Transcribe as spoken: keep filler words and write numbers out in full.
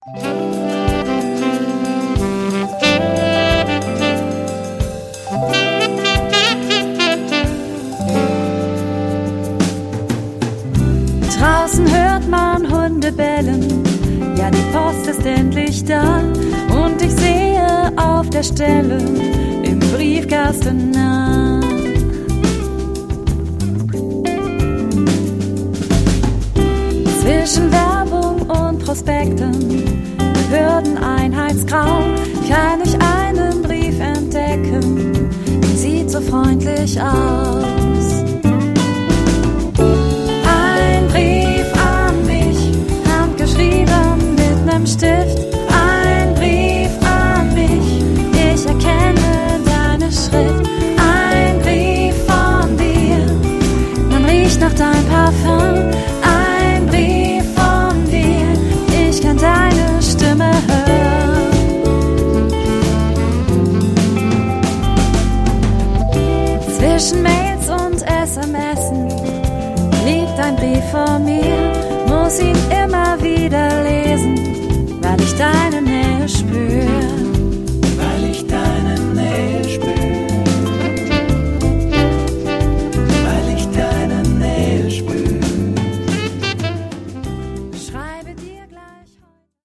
Draußen hört man Hunde bellen, ja die Post ist endlich da und ich sehe auf der Stelle im Briefkasten nach. Zwischen Werbung und Prospekten, Behördeneinheitsgrau, kann ich einen Brief entdecken, der sieht so freundlich aus. Ein Brief an mich, handgeschrieben mit nem Stift. Ein Brief an mich, ich erkenne deine Schrift. Ein Brief von dir, man riecht nach deinem Parfum. Ein Brief von dir, ich kann deine Stimme hören. Zwischen Mails und S M Sen liegt ein Brief vor mir, muss ihn immer wieder lesen, weil ich deine